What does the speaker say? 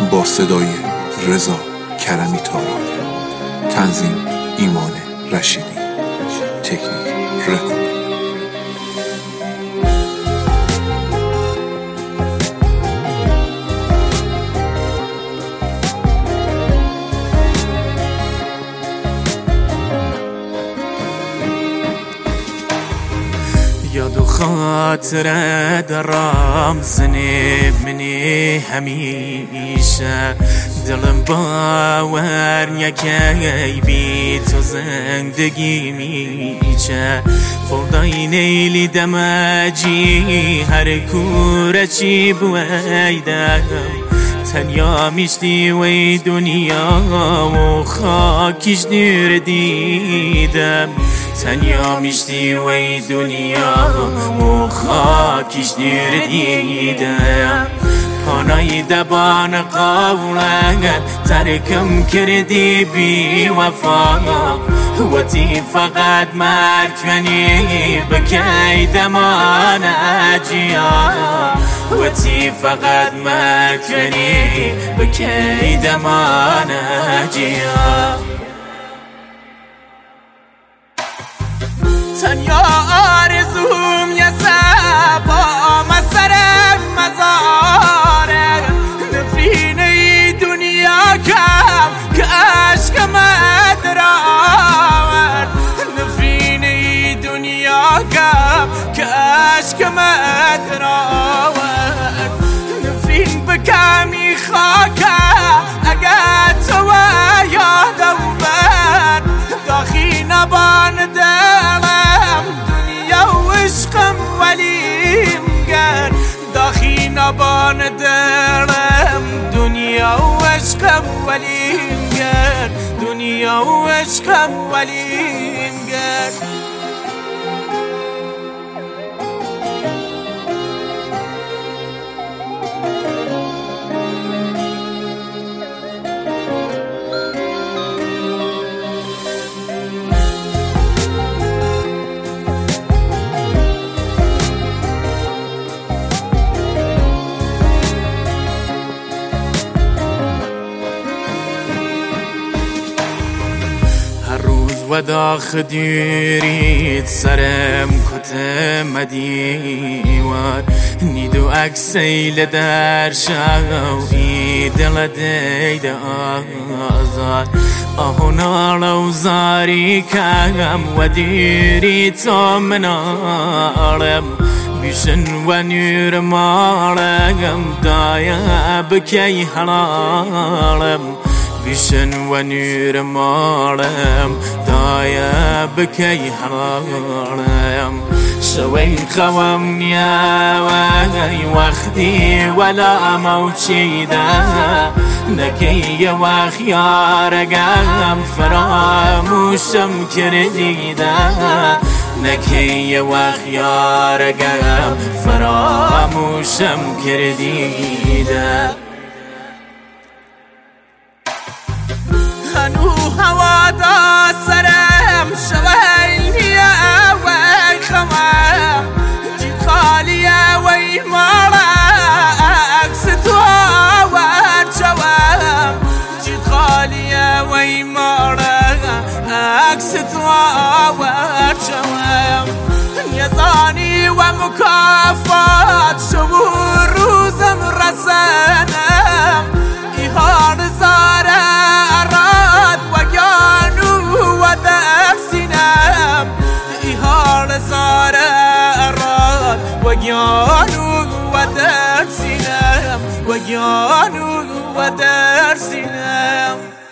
با صدای رضا کرمی تارا، تنظیم ایمان رشیدی، تکنیک رکورد. یاد و خاطره درام زنه منی همیشه، دلم باور نکی بی تو زندگی میچه. خدای نیلی دمجی هر کوره چی بویدم، تنیا میشتی وی دنیا و خاکش دیر دیدم. تنیا میشتی وی دنیا و خاکش دیر دیدم. پانای دبان قولت ترکم کردی بی وفا، وتی فقط مرکنی بکی دمان اجیا. وتی فقط مرکنی بکی دمان اجیا. تنیا آرزوم یه سبام سرم مزاره، نفرین ای دنیا کم که عشقم ادراورد. نفرین ای دنیا کم که عشقم ادراورد. نفرین بکمی خاکه اگر تو یادم بر، داخی نبان دلم دنیا و عشقم ولیم گر. داخی نبان دلم دنیا و عشقم ولیم گر. دنیا و عشقم ولیم گر. و داخ دیرید سرم کتم دیوار، نیدو اکسیل در شاوی دل دید آزاد. آهونا زاری کم و دیری تو منارم، بیشن و نور مارم دایا بکی حلالم. بیشن و نور مارم دایا بکی حرارم. شوی خوام نیاوی وقتی ولا موچیده، نکی و خیارگم فراموشم کردیده. نکی و خیارگم فراموشم کردیده. هنو هوا دا سرم شوی نیا وی خوام، جید خالیه وی مارا عکس تو ور شوام. جید خالیه وی مارا عکس تو ور شوام. یزانی و مکافات شبور روزم رسنم، ایهان زاره وگیانو و در سینم. وگیانو و در سینم.